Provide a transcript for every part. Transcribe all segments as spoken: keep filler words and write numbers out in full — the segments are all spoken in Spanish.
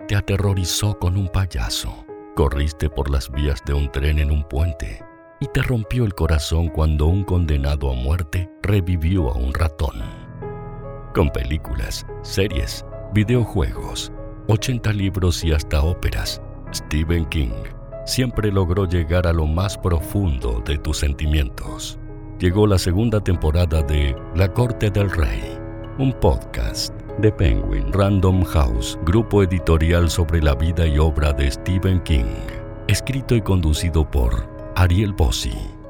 te aterrorizó con un payaso. Corriste por las vías de un tren en un puente y te rompió el corazón cuando un condenado a muerte revivió a un ratón. Con películas, series, videojuegos, ochenta libros y hasta óperas, Stephen King siempre logró llegar a lo más profundo de tus sentimientos. Llegó la segunda temporada de La Corte del Rey, un podcast de Penguin Random House, grupo editorial sobre la vida y obra de Stephen King, escrito y conducido por Ariel Bossi.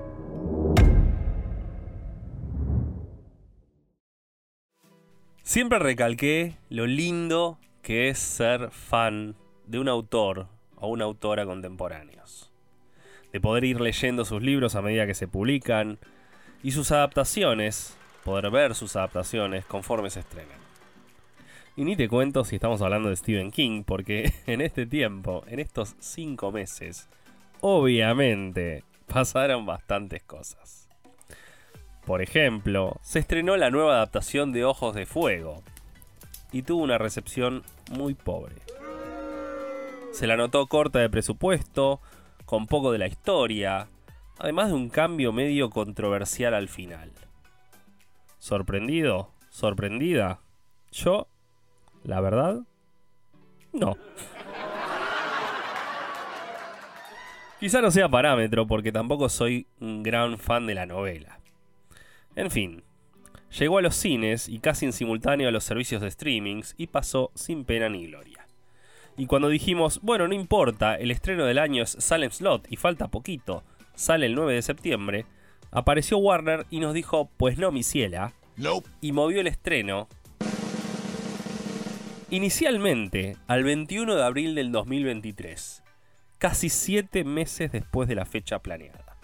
Siempre recalqué lo lindo que es ser fan de un autor o una autora contemporáneos, de poder ir leyendo sus libros a medida que se publican y sus adaptaciones, poder ver sus adaptaciones conforme se estrenan. Y ni te cuento si estamos hablando de Stephen King, porque en este tiempo, en estos cinco meses, obviamente pasaron bastantes cosas. Por ejemplo, se estrenó la nueva adaptación de Ojos de Fuego y tuvo una recepción muy pobre. Se la notó corta de presupuesto, con poco de la historia, además de un cambio medio controversial al final. ¿Sorprendido? ¿Sorprendida? Yo, la verdad, no. Quizá no sea parámetro porque tampoco soy un gran fan de la novela. En fin, llegó a los cines y casi en simultáneo a los servicios de streamings y pasó sin pena ni gloria. Y cuando dijimos, bueno, no importa, el estreno del año es Salem Slot y falta poquito, sale el nueve de septiembre, apareció Warner y nos dijo, pues no, mi ciela, nope. Y movió el estreno inicialmente al veintiuno de abril del dos mil veintitrés, casi siete meses después de la fecha planeada.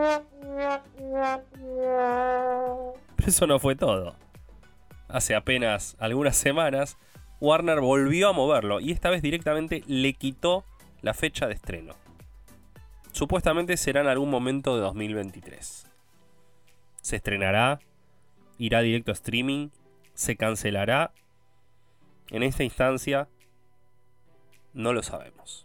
Pero eso no fue todo. Hace apenas algunas semanas, Warner volvió a moverlo y esta vez directamente le quitó la fecha de estreno. Supuestamente será en algún momento de dos mil veintitrés. ¿Se estrenará? ¿Irá directo a streaming? ¿Se cancelará? En esta instancia, no lo sabemos.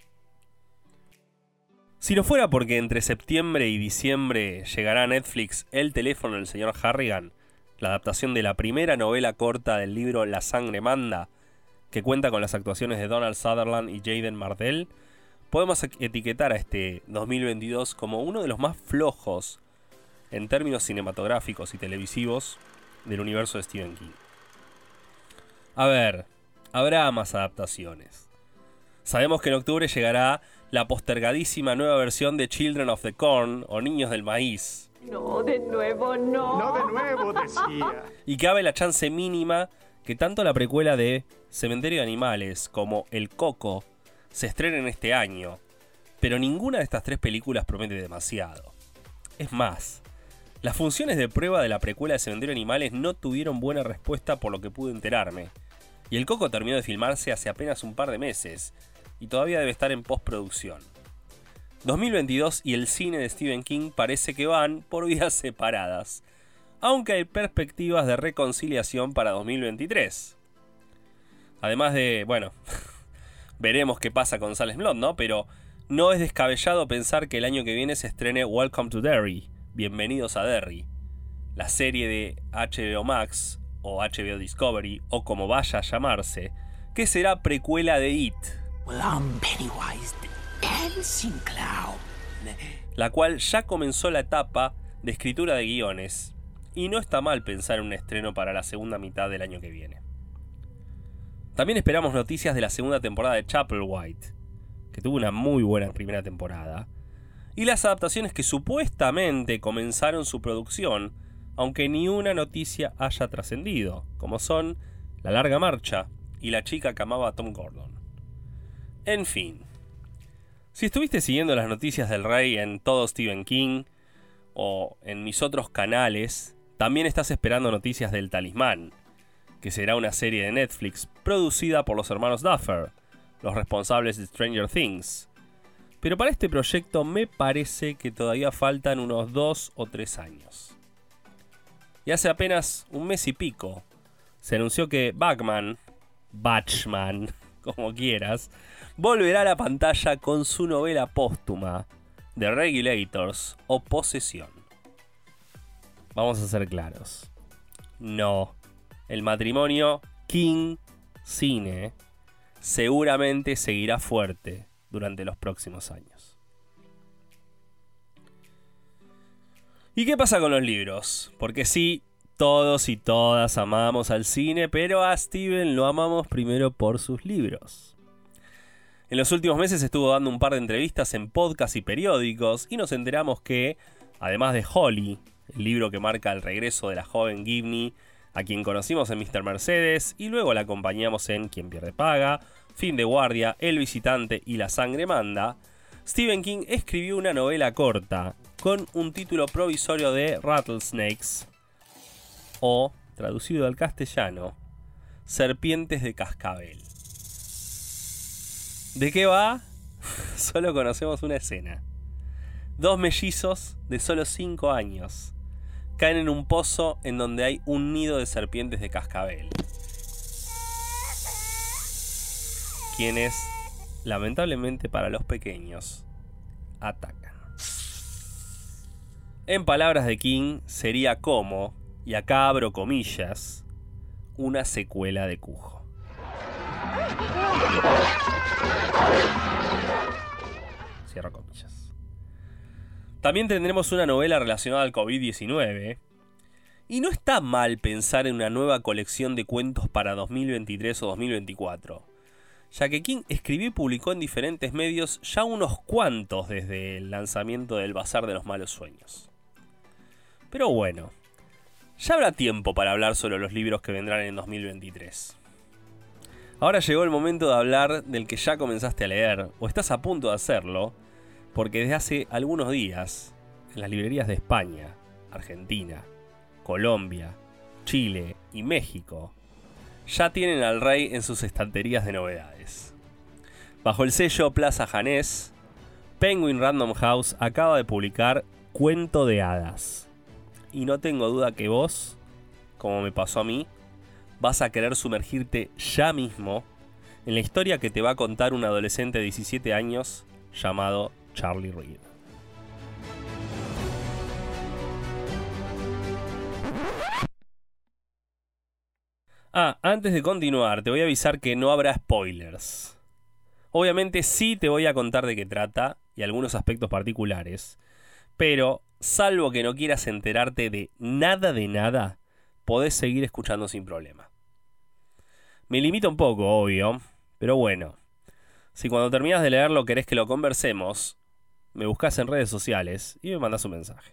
Si no fuera porque entre septiembre y diciembre llegará a Netflix El teléfono del señor Harrigan, la adaptación de la primera novela corta del libro La sangre manda, que cuenta con las actuaciones de Donald Sutherland y Jaden Martell, podemos etiquetar a este dos mil veintidós como uno de los más flojos en términos cinematográficos y televisivos del universo de Stephen King. A ver, habrá más adaptaciones. Sabemos que en octubre llegará la postergadísima nueva versión de Children of the Corn o Niños del Maíz. No, de nuevo no. No de nuevo, decía. Y cabe la chance mínima que tanto la precuela de Cementerio de Animales como El Coco se estrenen este año, pero ninguna de estas tres películas promete demasiado. Es más, las funciones de prueba de la precuela de Cementerio de Animales no tuvieron buena respuesta por lo que pude enterarme, y El Coco terminó de filmarse hace apenas un par de meses, y todavía debe estar en postproducción. dos mil veintidós y el cine de Stephen King parece que van por vías separadas, aunque hay perspectivas de reconciliación para dos mil veintitrés. Además de, bueno, veremos qué pasa con Salem Slot, ¿no? Pero no es descabellado pensar que el año que viene se estrene Welcome to Derry, Bienvenidos a Derry, la serie de H B O Max o H B O Discovery, o como vaya a llamarse, que será precuela de It. Well, I'm Pennywise the Dancing Clown. La cual ya comenzó la etapa de escritura de guiones, y no está mal pensar en un estreno para la segunda mitad del año que viene. También esperamos noticias de la segunda temporada de Chapelwhite, que tuvo una muy buena primera temporada, y las adaptaciones que supuestamente comenzaron su producción, aunque ni una noticia haya trascendido, como son La larga marcha y La chica que amaba a Tom Gordon. En fin, si estuviste siguiendo las noticias del rey en todo Stephen King o en mis otros canales, también estás esperando noticias del Talismán, que será una serie de Netflix producida por los hermanos Duffer, los responsables de Stranger Things. Pero para este proyecto me parece que todavía faltan unos dos o tres años. Y hace apenas un mes y pico se anunció que Batman, Batman, como quieras, volverá a la pantalla con su novela póstuma, The Regulators o Posesión. Vamos a ser claros. No, el matrimonio King-Cine seguramente seguirá fuerte durante los próximos años. ¿Y qué pasa con los libros? Porque sí, todos y todas amamos al cine, pero a Steven lo amamos primero por sus libros. En los últimos meses estuvo dando un par de entrevistas en podcasts y periódicos y nos enteramos que, además de Holly, el libro que marca el regreso de la joven Gibney, a quien conocimos en míster Mercedes y luego la acompañamos en Quien pierde paga, Fin de guardia, El visitante y La sangre manda, Stephen King escribió una novela corta con un título provisorio de Rattlesnakes, o, traducido al castellano, Serpientes de cascabel. ¿De qué va? Solo conocemos una escena. Dos mellizos de solo cinco años caen en un pozo en donde hay un nido de serpientes de cascabel, quienes, lamentablemente para los pequeños, atacan. En palabras de King, sería como, y acá abro comillas, una secuela de Cujo. Cierro comillas. También tendremos una novela relacionada al covid diecinueve. Y no está mal pensar en una nueva colección de cuentos para dos mil veintitrés o dos mil veinticuatro, ya que King escribió y publicó en diferentes medios ya unos cuantos desde el lanzamiento del Bazar de los Malos Sueños. Pero bueno, ya habrá tiempo para hablar sobre los libros que vendrán en dos mil veintitrés. Ahora llegó el momento de hablar del que ya comenzaste a leer, o estás a punto de hacerlo, porque desde hace algunos días, en las librerías de España, Argentina, Colombia, Chile y México, ya tienen al rey en sus estanterías de novedades. Bajo el sello Plaza Janés, Penguin Random House acaba de publicar Cuento de Hadas. Y no tengo duda que vos, como me pasó a mí, vas a querer sumergirte ya mismo en la historia que te va a contar un adolescente de diecisiete años llamado Charlie Reed. Ah, antes de continuar, te voy a avisar que no habrá spoilers. Obviamente sí te voy a contar de qué trata y algunos aspectos particulares, pero salvo que no quieras enterarte de nada de nada, podés seguir escuchando sin problema. Me limita un poco, obvio, pero bueno. Si cuando terminas de leerlo querés que lo conversemos, me buscás en redes sociales y me mandás un mensaje.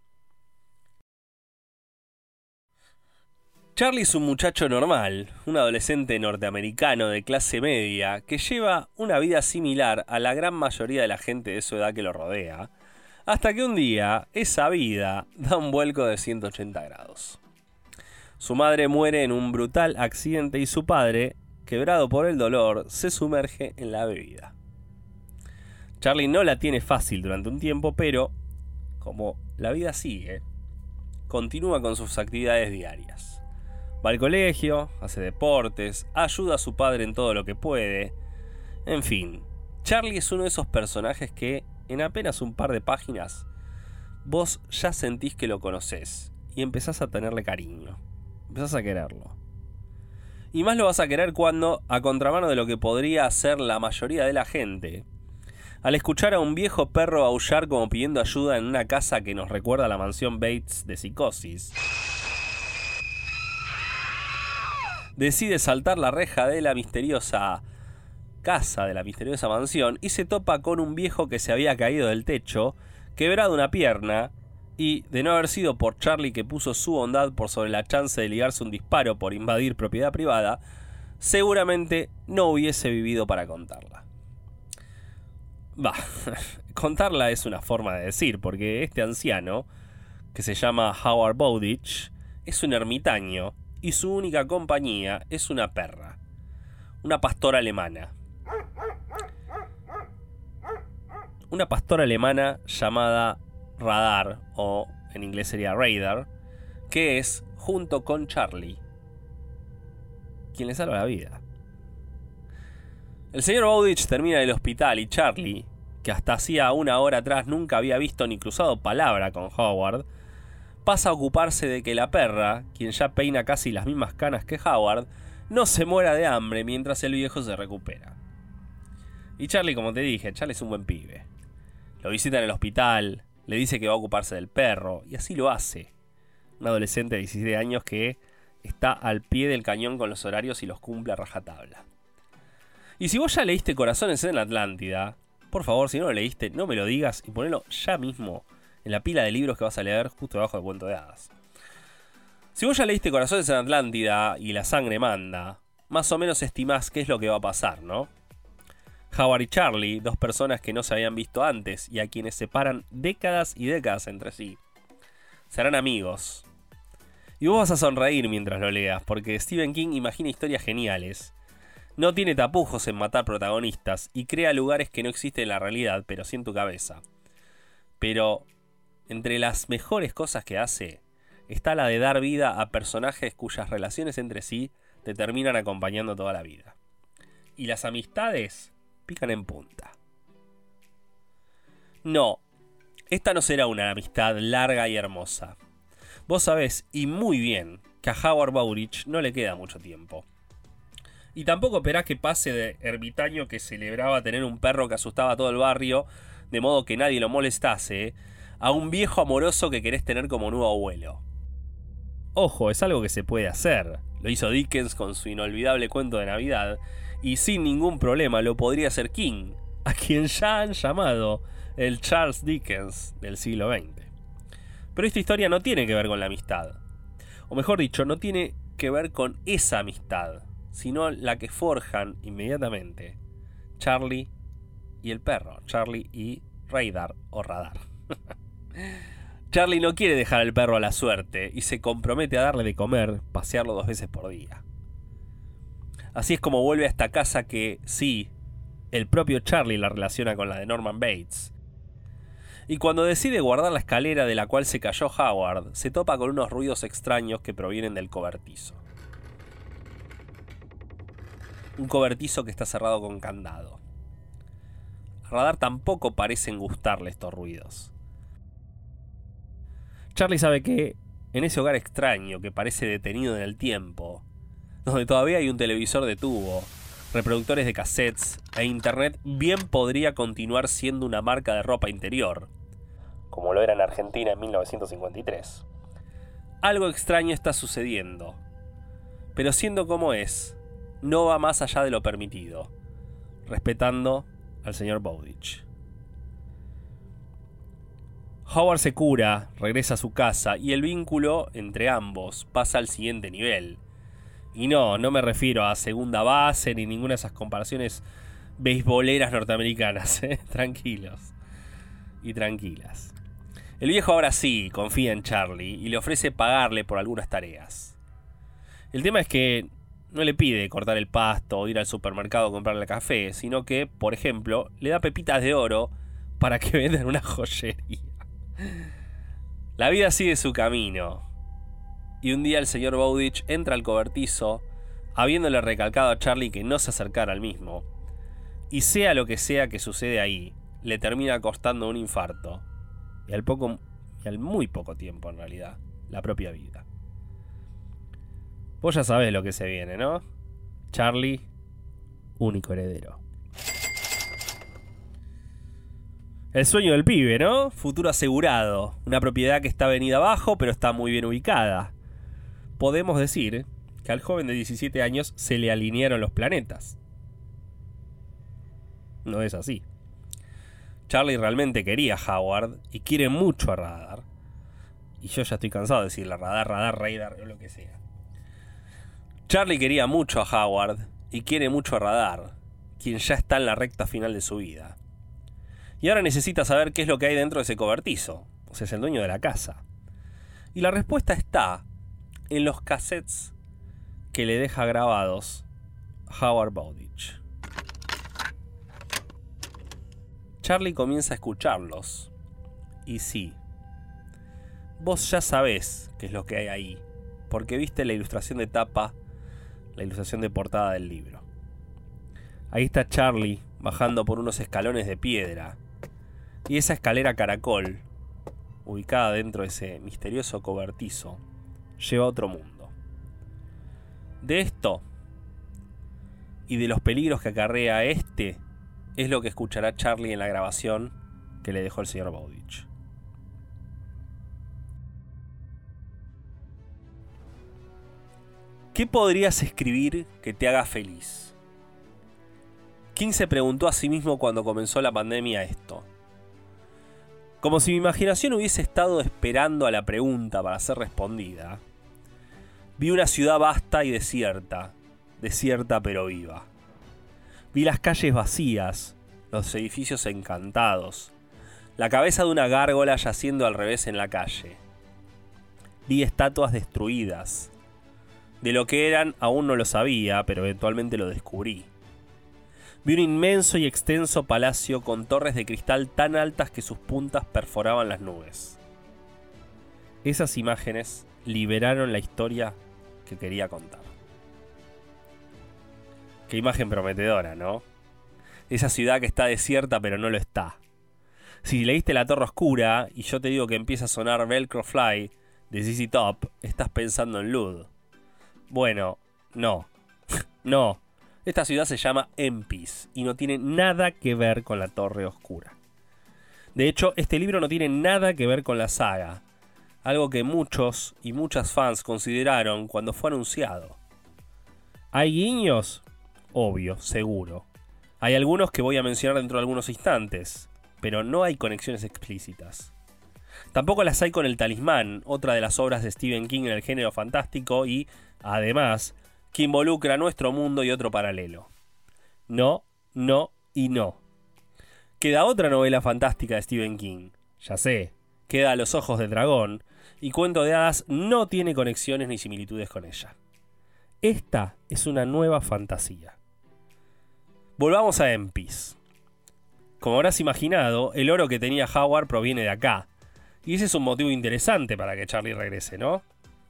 Charlie es un muchacho normal, un adolescente norteamericano de clase media que lleva una vida similar a la gran mayoría de la gente de su edad que lo rodea, hasta que un día esa vida da un vuelco de ciento ochenta grados. Su madre muere en un brutal accidente y su padre, quebrado por el dolor, se sumerge en la bebida. Charlie no la tiene fácil durante un tiempo, pero, como la vida sigue, continúa con sus actividades diarias. Va al colegio, hace deportes, ayuda a su padre en todo lo que puede. En fin, Charlie es uno de esos personajes que, en apenas un par de páginas, vos ya sentís que lo conocés y empezás a tenerle cariño. Empezás a quererlo. Y más lo vas a querer cuando, a contramano de lo que podría hacer la mayoría de la gente, al escuchar a un viejo perro aullar como pidiendo ayuda en una casa que nos recuerda a la mansión Bates de Psicosis, decide saltar la reja de la misteriosa casa, de la misteriosa mansión, y se topa con un viejo que se había caído del techo, quebrado una pierna, y, de no haber sido por Charlie que puso su bondad por sobre la chance de ligarse un disparo por invadir propiedad privada, seguramente no hubiese vivido para contarla. Bah, contarla es una forma de decir, porque este anciano, que se llama Howard Bowditch, es un ermitaño, y su única compañía es una perra, una pastora alemana. Una pastora alemana llamada Radar, o en inglés sería Radar, que es, junto con Charlie, quien le salva la vida. El señor Bowditch termina en el hospital y Charlie, que hasta hacía una hora atrás nunca había visto ni cruzado palabra con Howard, pasa a ocuparse de que la perra, quien ya peina casi las mismas canas que Howard, no se muera de hambre mientras el viejo se recupera. Y Charlie, como te dije, Charlie es un buen pibe. Lo visita en el hospital, le dice que va a ocuparse del perro, y así lo hace. Un adolescente de diecisiete años que está al pie del cañón con los horarios y los cumple a rajatabla. Y si vos ya leíste Corazones en la Atlántida, por favor, si no lo leíste, no me lo digas y ponelo ya mismo en la pila de libros que vas a leer justo debajo del cuento de hadas. Si vos ya leíste Corazones en la Atlántida y La Sangre Manda, más o menos estimás qué es lo que va a pasar, ¿no? Howard y Charlie, dos personas que no se habían visto antes y a quienes separan décadas y décadas entre sí, serán amigos. Y vos vas a sonreír mientras lo leas, porque Stephen King imagina historias geniales. No tiene tapujos en matar protagonistas y crea lugares que no existen en la realidad, pero sí en tu cabeza. Pero entre las mejores cosas que hace está la de dar vida a personajes cuyas relaciones entre sí te terminan acompañando toda la vida. Y las amistades pican en punta. No, esta no será una amistad larga y hermosa. Vos sabés, y muy bien, que a Howard Bowditch no le queda mucho tiempo. Y tampoco esperás que pase de ermitaño que celebraba tener un perro que asustaba a todo el barrio, de modo que nadie lo molestase, a un viejo amoroso que querés tener como nuevo abuelo. Ojo, es algo que se puede hacer. Lo hizo Dickens con su inolvidable cuento de Navidad, y sin ningún problema lo podría hacer King, a quien ya han llamado el Charles Dickens del siglo veinte. Pero esta historia no tiene que ver con la amistad. O mejor dicho, no tiene que ver con esa amistad, sino la que forjan inmediatamente Charlie y el perro, Charlie y Radar o Radar. Charlie no quiere dejar al perro a la suerte y se compromete a darle de comer, pasearlo dos veces por día. Así es como vuelve a esta casa que, sí, el propio Charlie la relaciona con la de Norman Bates. Y cuando decide guardar la escalera de la cual se cayó Howard, se topa con unos ruidos extraños que provienen del cobertizo. Un cobertizo que está cerrado con candado. A Radar tampoco parecen gustarle estos ruidos. Charlie sabe que en ese hogar extraño que parece detenido en el tiempo, donde todavía hay un televisor de tubo, reproductores de cassettes e internet, bien podría continuar siendo una marca de ropa interior, como lo era en Argentina en mil novecientos cincuenta y tres. Algo extraño está sucediendo, pero siendo como es, no va más allá de lo permitido, respetando al señor Bowditch. Howard se cura, regresa a su casa y el vínculo entre ambos pasa al siguiente nivel. Y no, no me refiero a segunda base ni ninguna de esas comparaciones beisboleras norteamericanas, ¿eh? Tranquilos y tranquilas. El viejo ahora sí confía en Charlie y le ofrece pagarle por algunas tareas. El tema es que no le pide cortar el pasto o ir al supermercado a comprarle café, sino que, por ejemplo, le da pepitas de oro para que vendan una joyería. La vida sigue su camino. Y un día el señor Bowditch entra al cobertizo, habiéndole recalcado a Charlie que no se acercara al mismo. Y sea lo que sea que sucede ahí, le termina costando un infarto. Y al poco, y al muy poco tiempo en realidad, la propia vida. Vos ya sabés lo que se viene, ¿no? Charlie, único heredero. El sueño del pibe, ¿no? Futuro asegurado. Una propiedad que está venida abajo, pero está muy bien ubicada. Podemos decir que al joven de diecisiete años se le alinearon los planetas. No es así. Charlie realmente quería a Howard y quiere mucho a Radar. Y yo ya estoy cansado de decirle Radar, Radar, Radar o lo que sea. Charlie quería mucho a Howard y quiere mucho a Radar, quien ya está en la recta final de su vida. Y ahora necesita saber qué es lo que hay dentro de ese cobertizo. O sea, es el dueño de la casa. Y la respuesta está en los cassettes que le deja grabados Howard Bowditch. Charlie comienza a escucharlos. Y sí, vos ya sabés qué es lo que hay ahí, porque viste la ilustración de tapa, la ilustración de portada del libro. Ahí está Charlie bajando por unos escalones de piedra. Y esa escalera caracol, ubicada dentro de ese misterioso cobertizo, lleva a otro mundo. De esto y de los peligros que acarrea este es lo que escuchará Charlie en la grabación que le dejó el señor Bowditch. ¿Qué podrías escribir que te haga feliz? King se preguntó a sí mismo cuando comenzó la pandemia esto. Como si mi imaginación hubiese estado esperando a la pregunta para ser respondida, vi una ciudad vasta y desierta, desierta pero viva. Vi las calles vacías, los edificios encantados, la cabeza de una gárgola yaciendo al revés en la calle. Vi estatuas destruidas. De lo que eran aún no lo sabía, pero eventualmente lo descubrí. Vi un inmenso y extenso palacio con torres de cristal tan altas que sus puntas perforaban las nubes. Esas imágenes liberaron la historia que quería contar. Qué imagen prometedora, ¿no? Esa ciudad que está desierta pero no lo está. Si leíste La Torre Oscura y yo te digo que empieza a sonar Velcro Fly de Z Z Top, estás pensando en Lud. Bueno, no. No. Esta ciudad se llama Empis y no tiene nada que ver con La Torre Oscura. De hecho, este libro no tiene nada que ver con la saga, algo que muchos y muchas fans consideraron cuando fue anunciado. ¿Hay guiños? Obvio, seguro. Hay algunos que voy a mencionar dentro de algunos instantes, pero no hay conexiones explícitas. Tampoco las hay con El Talismán, otra de las obras de Stephen King en el género fantástico y, además, que involucra nuestro mundo y otro paralelo. No, no y no. Queda otra novela fantástica de Stephen King, ya sé, queda Los Ojos del Dragón, y Cuento de Hadas no tiene conexiones ni similitudes con ella. Esta es una nueva fantasía. Volvamos a Empis. Como habrás imaginado, el oro que tenía Howard proviene de acá, y ese es un motivo interesante para que Charlie regrese, ¿no?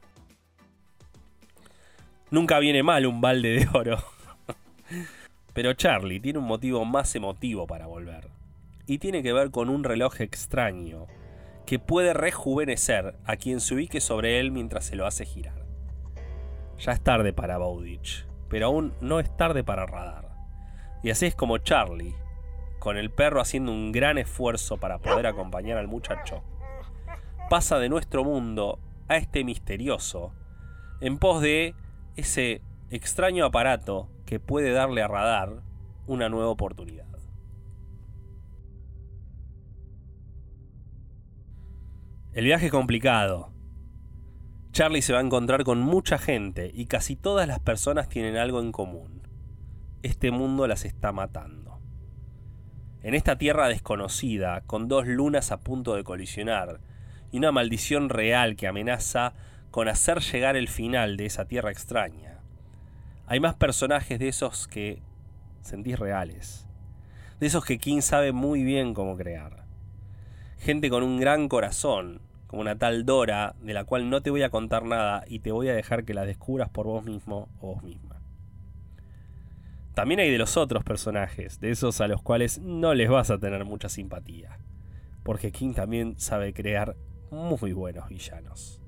Nunca viene mal un balde de oro. Pero Charlie tiene un motivo más emotivo para volver. Y tiene que ver con un reloj extraño que puede rejuvenecer a quien se ubique sobre él mientras se lo hace girar. Ya es tarde para Bowditch, pero aún no es tarde para Radar. Y así es como Charlie, con el perro haciendo un gran esfuerzo para poder acompañar al muchacho, pasa de nuestro mundo a este misterioso, en pos de ese extraño aparato que puede darle a Radar una nueva oportunidad. El viaje es complicado. Charlie se va a encontrar con mucha gente y casi todas las personas tienen algo en común. Este mundo las está matando. En esta tierra desconocida, con dos lunas a punto de colisionar y una maldición real que amenaza con hacer llegar el final de esa tierra extraña, hay más personajes de esos que sentís reales, de esos que King sabe muy bien cómo crear. Gente con un gran corazón, como una tal Dora, de la cual no te voy a contar nada y te voy a dejar que la descubras por vos mismo o vos misma. También hay de los otros personajes, de esos a los cuales no les vas a tener mucha simpatía, porque King también sabe crear muy buenos villanos.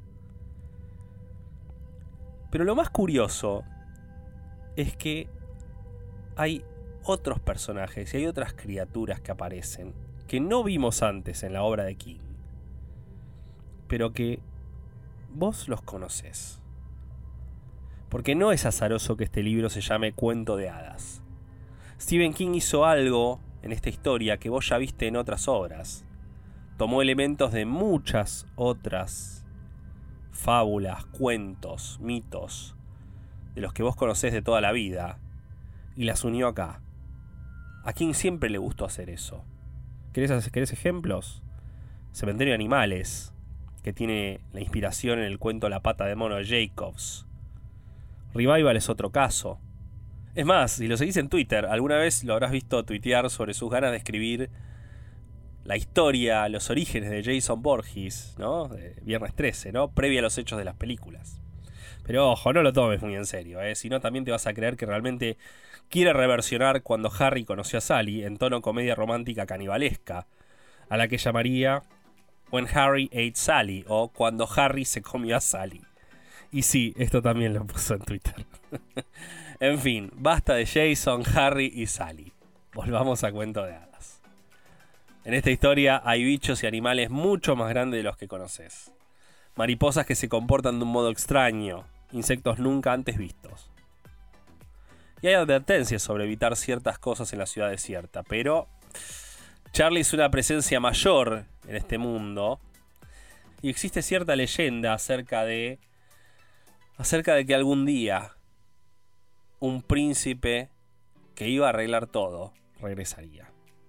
Pero lo más curioso es que hay otros personajes y hay otras criaturas que aparecen que no vimos antes en la obra de King, pero que vos los conocés. Porque no es azaroso que este libro se llame Cuento de Hadas. Stephen King hizo algo en esta historia que vos ya viste en otras obras. Tomó elementos de muchas otras fábulas, cuentos, mitos, de los que vos conocés de toda la vida, y las unió acá. A King siempre le gustó hacer eso. ¿Querés, ¿querés ejemplos? Cementerio de Animales, que tiene la inspiración en el cuento La pata de mono de Jacobs. Revival es otro caso. Es más, si lo seguís en Twitter, alguna vez lo habrás visto tuitear sobre sus ganas de escribir la historia, los orígenes de Jason Voorhees, ¿no? De Viernes trece, ¿no? Previa a los hechos de las películas. Pero ojo, no lo tomes muy en serio, ¿eh? Si no también te vas a creer que realmente quiere reversionar Cuando Harry conoció a Sally en tono comedia romántica canibalesca, a la que llamaría When Harry Ate Sally o Cuando Harry se comió a Sally. Y sí, esto también lo puso en Twitter. En fin, basta de Jason, Harry y Sally. Volvamos a Cuento de Hadas. En esta historia hay bichos y animales mucho más grandes de los que conoces. Mariposas que se comportan de un modo extraño, insectos nunca antes vistos. Y hay advertencias sobre evitar ciertas cosas en la ciudad desierta, pero Charlie es una presencia mayor en este mundo y existe cierta leyenda acerca de acerca de que algún día un príncipe que iba a arreglar todo regresaría.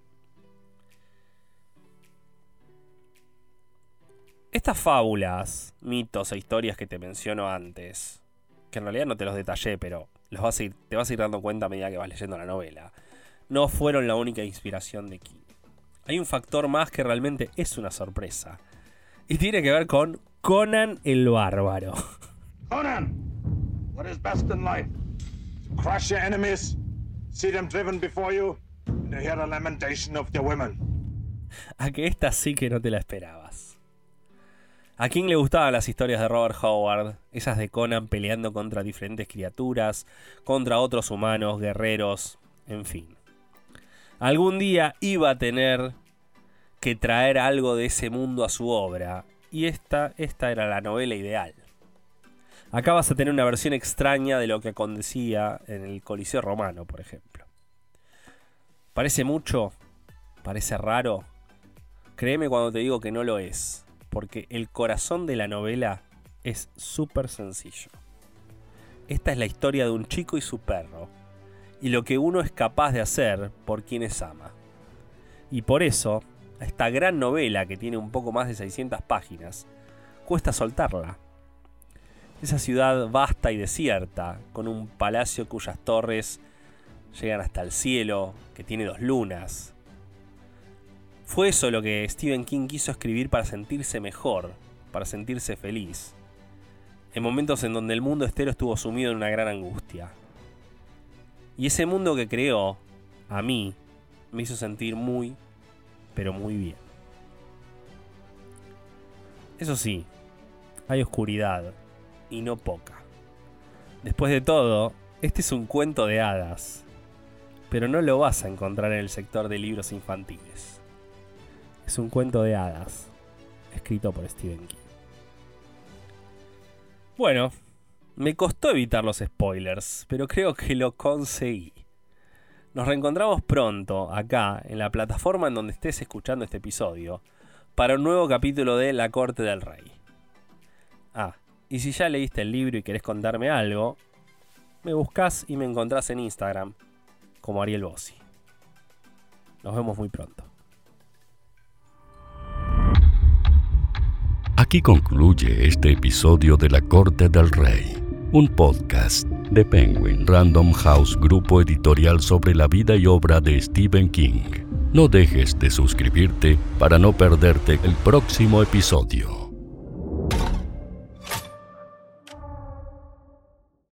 Estas fábulas, mitos e historias que te menciono antes, que en realidad no te los detallé, pero los vas a ir, te vas a ir dando cuenta a medida que vas leyendo la novela, no fueron la única inspiración de King. Hay un factor más que realmente es una sorpresa, y tiene que ver con Conan el Bárbaro. Conan, what is best in life? To crush your enemies, see them driven before you, and to hear the lamentation of their women. A que esta sí que no te la esperabas. A King le gustaban las historias de Robert Howard, esas de Conan peleando contra diferentes criaturas, contra otros humanos, guerreros, en fin. Algún día iba a tener que traer algo de ese mundo a su obra, y esta, esta era la novela ideal. Acá vas a tener una versión extraña de lo que acontecía en el Coliseo Romano, por ejemplo. ¿Parece mucho? ¿Parece raro? Créeme cuando te digo que no lo es. Porque el corazón de la novela es súper sencillo. Esta es la historia de un chico y su perro, y lo que uno es capaz de hacer por quienes ama. Y por eso, esta gran novela que tiene un poco más de seiscientas páginas, cuesta soltarla. Esa ciudad vasta y desierta, con un palacio cuyas torres llegan hasta el cielo, que tiene dos lunas. Fue eso lo que Stephen King quiso escribir para sentirse mejor, para sentirse feliz, en momentos en donde el mundo entero estuvo sumido en una gran angustia. Y ese mundo que creó, a mí, me hizo sentir muy, pero muy bien. Eso sí, hay oscuridad, y no poca. Después de todo, este es un cuento de hadas, pero no lo vas a encontrar en el sector de libros infantiles. Es un cuento de hadas, escrito por Stephen King. Bueno, me costó evitar los spoilers, pero creo que lo conseguí. Nos reencontramos pronto, acá, en la plataforma en donde estés escuchando este episodio, para un nuevo capítulo de La Corte del Rey. Ah, y si ya leíste el libro y querés contarme algo, me buscás y me encontrás en Instagram, como Ariel Bossi. Nos vemos muy pronto. Aquí concluye este episodio de La Corte del Rey, un podcast de Penguin Random House, grupo editorial sobre la vida y obra de Stephen King. No dejes de suscribirte para no perderte el próximo episodio.